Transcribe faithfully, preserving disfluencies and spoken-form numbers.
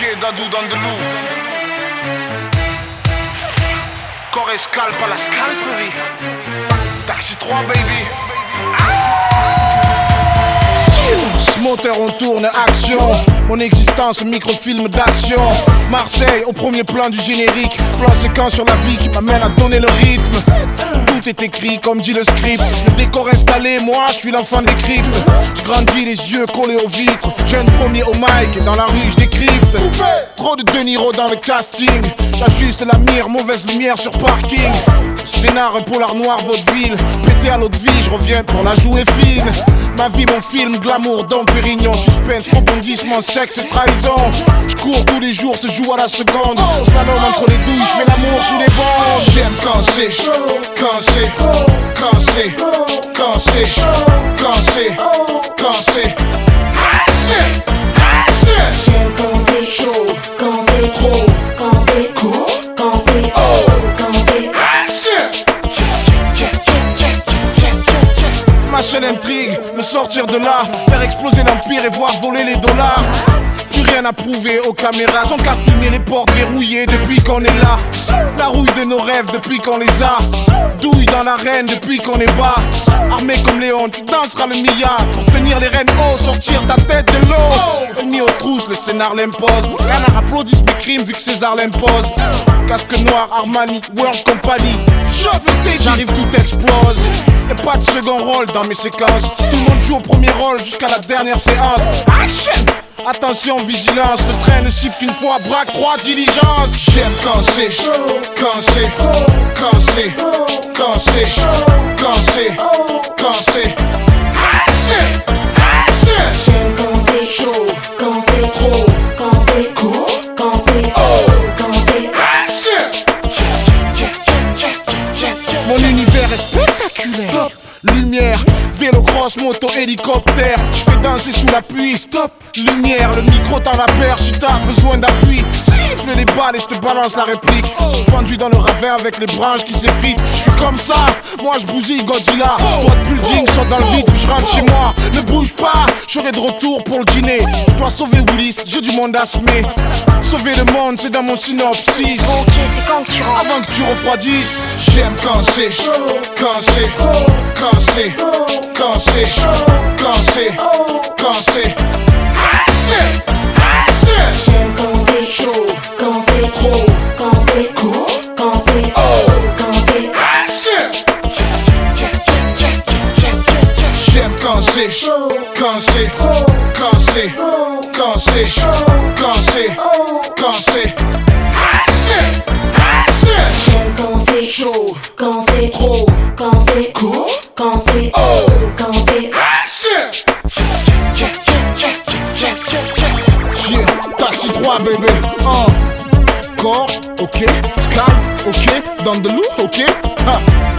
Ok, Dadou dans de loup. Corps et scalp à la scalperie. Taxi trois, baby. Moteur on tourne, action. Mon existence, microfilm d'action. Marseille au premier plan du générique. Plan séquence sur la vie qui m'amène à donner le rythme. Tout est écrit comme dit le script. Le décor installé, moi je suis l'enfant des cryptes. Je grandis les yeux collés aux vitres. Jeune premier au mic et dans la rue je décrypte. Trop de De Niro dans le casting. J'ajuste la mire, mauvaise lumière sur parking. Scénar, un polar noir, vaudeville. Pété à l'autre vie, je reviens pour la jouer fine. Ma vie, mon film, glamour, Dom Pérignon. Suspense, rebondissement, sexe et trahison. Je cours tous les jours, se joue à la seconde. Slalom entre les douilles, je fais l'amour sous les bandes. J'aime quand c'est chaud, quand c'est, quand c'est, quand c'est chaud, quand c'est, quand c'est. J'aime quand c'est chaud, quand c'est trop, quand c'est court, quand c'est haut, quand c'est. Ma seule intrigue, me sortir de là, faire exploser l'empire et voir voler les dollars. Plus rien à prouver aux caméras, sont qu'à filmer les portes verrouillées depuis qu'on est là. La rouille de nos rêves depuis qu'on les a. Douille dans l'arène depuis qu'on est bas. Armé comme Léon, tu danseras le milliard. Pour tenir les rênes hauts, sortir ta tête de l'eau. Ennemi aux trousses, le scénar l'impose. Canard applaudissent mes crimes vu que César l'impose. Casque noir, Armani, World Company. Chauffe le stage, j'arrive, tout explose. Y'a pas de second rôle dans mes séquences. Tout le monde joue au premier rôle jusqu'à la dernière séance. Action! Attention, vigilance, le train ne siffle qu'une fois, braque trois diligences. J'aime quand c'est chaud, quand c'est, quand c'est, quand c'est, quand c'est, quand c'est. J'aime quand c'est chaud, quand c'est trop, quand c'est court, quand c'est haut, quand c'est. Mon univers est spectaculaire. Stop. Lumière, vélo, cross, moto, hélicoptère. Je fais danser sous la pluie. Stop. Lumière, le micro dans la perche. Si t'as besoin d'appui, siffle les balles et je te balance la réplique. Suspendu dans le ravin avec les branches qui s'effritent. Je suis comme ça, moi je bousille Godzilla. Toi de building, saute dans le vide puis je rentre chez moi. Ne bouge pas, je serai de retour pour le dîner. Je dois sauver Willis, j'ai du monde à semer. Sauver le monde, c'est dans mon synopsis. Ok, c'est quand que tu rentres? Avant que tu refroidisses. J'aime quand c'est chaud, quand c'est, quand c'est, quand c'est, quand c'est, quand c'est. J'aime quand c'est chaud, quand c'est trop, quand c'est court, quand c'est haut, quand c'est. J'aime quand c'est chaud, quand c'est, quand c'est, quand c'est, quand c'est, quand c'est. J'aime quand c'est chaud, quand c'est trop, quand c'est court, quand c'est haut, quand c'est. Yeah, taxi trois, bébé. Uh. Corps, ok. Scalp, ok. Dans de loup, ok. Ah.